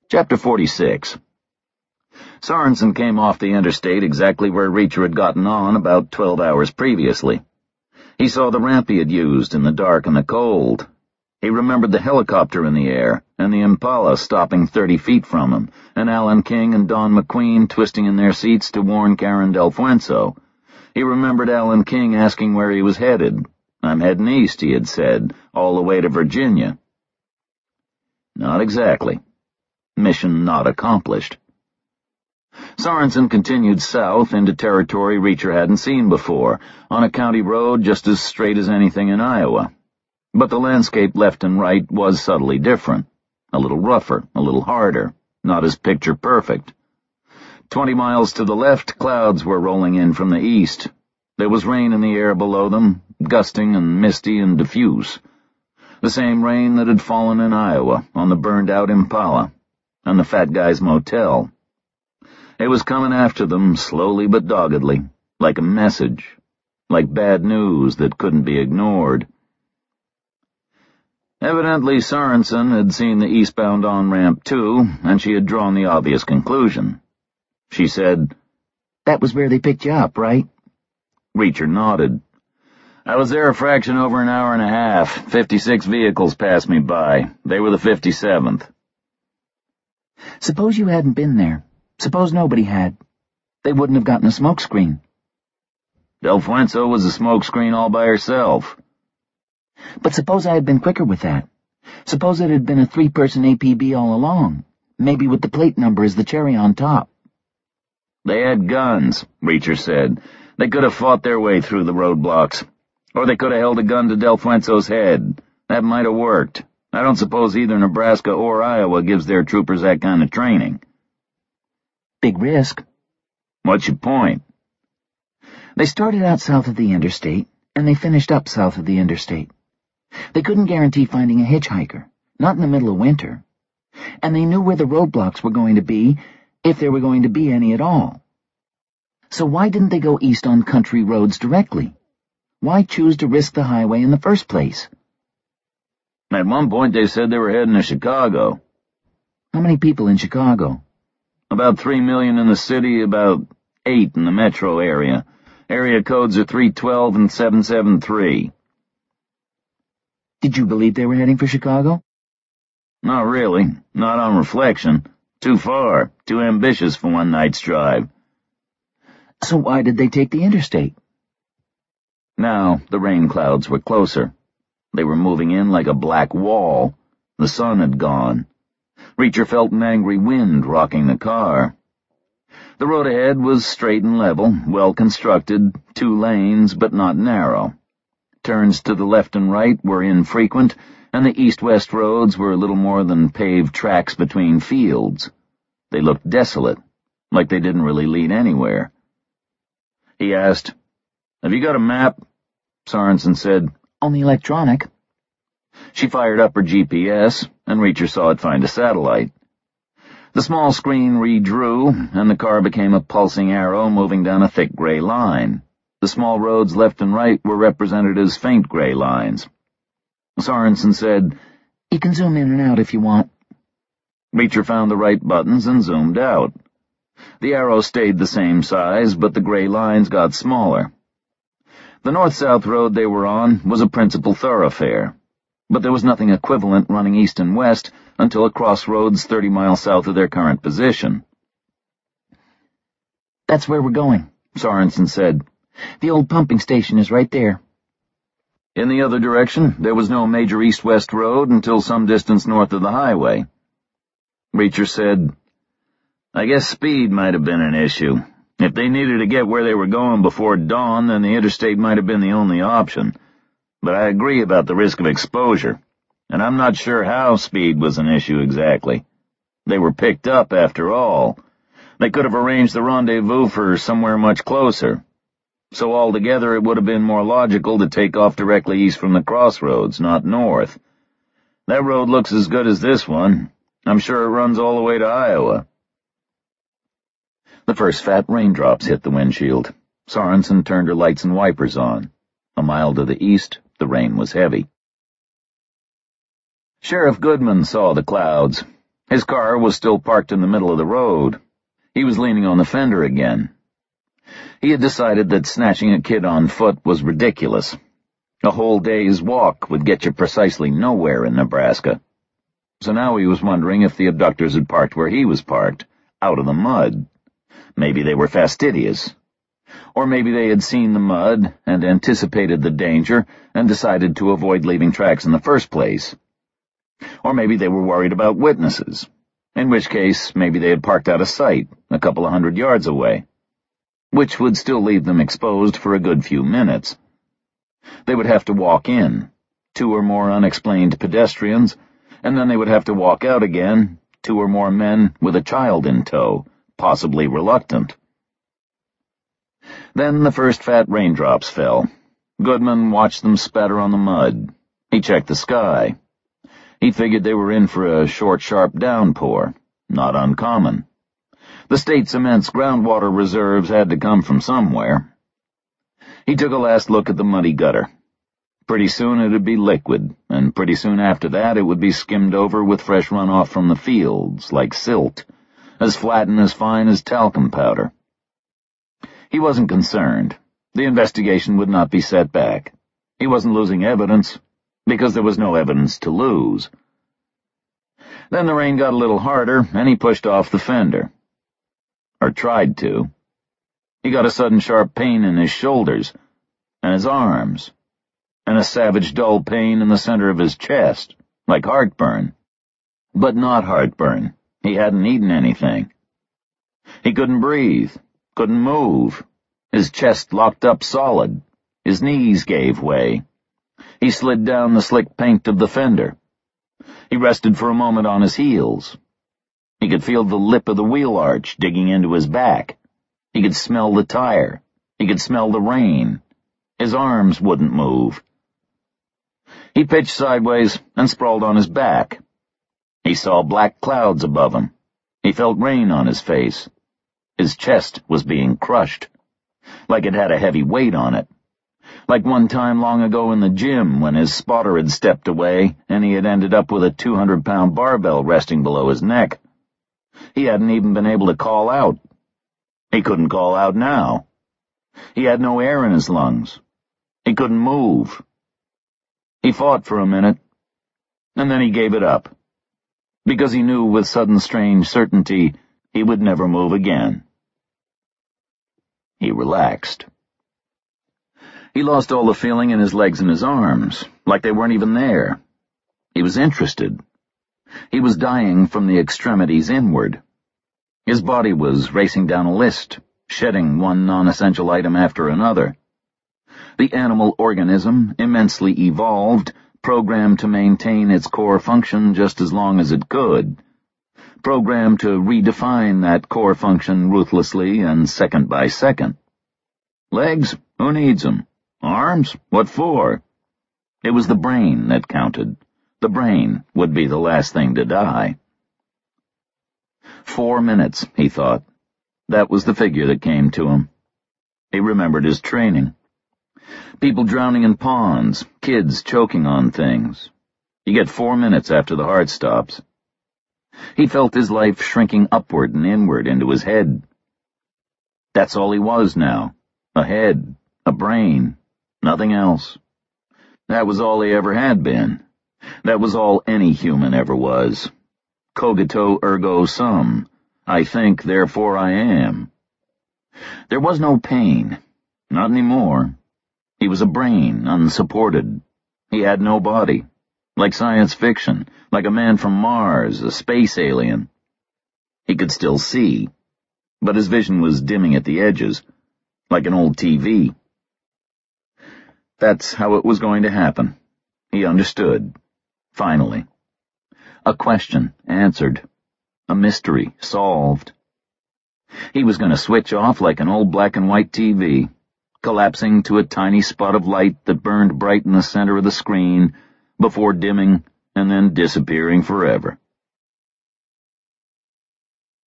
Chapter 46. Sorensen came off the interstate exactly where Reacher had gotten on about 12 hours previously. He saw the ramp he had used in the dark and the cold. He remembered the helicopter in the air, and the Impala stopping 30 feet from him, and Alan King and Don McQueen twisting in their seats to warn Karen Del Fuenzo. He remembered Alan King asking where he was headed. "I'm heading east," he had said, "all the way to Virginia." Not exactly. Mission not accomplished. Sorensen continued south into territory Reacher hadn't seen before, on a county road just as straight as anything in Iowa. But the landscape left and right was subtly different. A little rougher, a little harder, not as picture-perfect. 20 miles to the left, clouds were rolling in from the east. There was rain in the air below them, gusting and misty and diffuse. The same rain that had fallen in Iowa on the burned-out Impala and the fat guy's motel. It was coming after them, slowly but doggedly, like a message, like bad news that couldn't be ignored. Evidently Sorensen had seen the eastbound on-ramp too, and she had drawn the obvious conclusion. She said, "That was where they picked you up, right?" Reacher nodded. "I was there a fraction over an hour and a half. 56 vehicles passed me by. They were the 57th. Suppose you hadn't been there. Suppose nobody had. They wouldn't have gotten a smokescreen. Del Fuenzo was a smokescreen all by herself. But suppose I had been quicker with that. Suppose it had been a 3-person APB all along, maybe with the plate number as the cherry on top." "They had guns," Reacher said. "They could have fought their way through the roadblocks. Or they could have held a gun to Del Fuenzo's head. That might have worked. I don't suppose either Nebraska or Iowa gives their troopers that kind of training." "Big risk." "What's your point?" "They started out south of the interstate, and they finished up south of the interstate. They couldn't guarantee finding a hitchhiker, not in the middle of winter. And they knew where the roadblocks were going to be, if there were going to be any at all. So why didn't they go east on country roads directly? Why choose to risk the highway in the first place?" "At one point they said they were heading to Chicago." "How many people in Chicago?" "About 3 million in the city, about 8 in the metro area. Area codes are 312 and 773. "Did you believe they were heading for Chicago?" "Not really. Not on reflection. Too far. Too ambitious for one night's drive." "So why did they take the interstate?" Now the rain clouds were closer. They were moving in like a black wall. The sun had gone. Reacher felt an angry wind rocking the car. The road ahead was straight and level, well constructed, 2 lanes, but not narrow. Turns to the left and right were infrequent, and the east-west roads were little more than paved tracks between fields. They looked desolate, like they didn't really lead anywhere. He asked, "Have you got a map?" Sorensen said, "Only electronic." She fired up her GPS, and Reacher saw it find a satellite. The small screen redrew, and the car became a pulsing arrow moving down a thick gray line. The small roads left and right were represented as faint gray lines. Sorensen said, "You can zoom in and out if you want." Reacher found the right buttons and zoomed out. The arrow stayed the same size, but the gray lines got smaller. The north-south road they were on was a principal thoroughfare, but there was nothing equivalent running east and west until a crossroads 30 miles south of their current position. "That's where we're going," Sorensen said. "The old pumping station is right there." In the other direction, there was no major east-west road until some distance north of the highway. Reacher said, "I guess speed might have been an issue. If they needed to get where they were going before dawn, then the interstate might have been the only option. But I agree about the risk of exposure, and I'm not sure how speed was an issue exactly. They were picked up, after all. They could have arranged the rendezvous for somewhere much closer. So altogether it would have been more logical to take off directly east from the crossroads, not north. That road looks as good as this one. I'm sure it runs all the way to Iowa." The first fat raindrops hit the windshield. Sorensen turned her lights and wipers on. A mile to the east, the rain was heavy. Sheriff Goodman saw the clouds. His car was still parked in the middle of the road. He was leaning on the fender again. He had decided that snatching a kid on foot was ridiculous. A whole day's walk would get you precisely nowhere in Nebraska. So now he was wondering if the abductors had parked where he was parked, out of the mud. Maybe they were fastidious. Or maybe they had seen the mud and anticipated the danger and decided to avoid leaving tracks in the first place. Or maybe they were worried about witnesses, in which case maybe they had parked out of sight, a couple of 100 yards away, which would still leave them exposed for a good few minutes. They would have to walk in, 2 or more unexplained pedestrians, and then they would have to walk out again, 2 or more men with a child in tow, possibly reluctant. Then the first fat raindrops fell. Goodman watched them spatter on the mud. He checked the sky. He figured they were in for a short, sharp downpour. Not uncommon. The state's immense groundwater reserves had to come from somewhere. He took a last look at the muddy gutter. Pretty soon it'd be liquid, and pretty soon after that it would be skimmed over with fresh runoff from the fields, like silt, as flat and as fine as talcum powder. He wasn't concerned. The investigation would not be set back. He wasn't losing evidence, because there was no evidence to lose. Then the rain got a little harder, and he pushed off the fender. Or tried to. He got a sudden sharp pain in his shoulders, and his arms, and a savage dull pain in the center of his chest, like heartburn. But not heartburn. He hadn't eaten anything. He couldn't breathe, couldn't move. His chest locked up solid. His knees gave way. He slid down the slick paint of the fender. He rested for a moment on his heels. He could feel the lip of the wheel arch digging into his back. He could smell the tire. He could smell the rain. His arms wouldn't move. He pitched sideways and sprawled on his back. He saw black clouds above him. He felt rain on his face. His chest was being crushed, like it had a heavy weight on it. Like one time long ago in the gym when his spotter had stepped away and he had ended up with a 200-pound barbell resting below his neck. He hadn't even been able to call out. He couldn't call out now. He had no air in his lungs. He couldn't move. He fought for a minute, and then he gave it up, because he knew with sudden strange certainty he would never move again. He relaxed. He lost all the feeling in his legs and his arms, like they weren't even there. He was interested. He was dying from the extremities inward. His body was racing down a list, shedding one non-essential item after another. The animal organism, immensely evolved, programmed to maintain its core function just as long as it could, programmed to redefine that core function ruthlessly and second by second. Legs? Who needs them? Arms? What for? It was the brain that counted. The brain would be the last thing to die. 4 minutes, he thought. That was the figure that came to him. He remembered his training. People drowning in ponds, kids choking on things. You get 4 minutes after the heart stops. He felt his life shrinking upward and inward into his head. That's all he was now. A head, a brain, nothing else. That was all he ever had been. That was all any human ever was. Cogito ergo sum. I think, therefore I am. There was no pain. Not anymore. He was a brain, unsupported. He had no body. Like science fiction, like a man from Mars, a space alien. He could still see, but his vision was dimming at the edges, like an old TV. That's how it was going to happen. He understood. Finally. A question answered. A mystery solved. He was going to switch off like an old black and white TV, collapsing to a tiny spot of light that burned bright in the center of the screen, before dimming and then disappearing forever.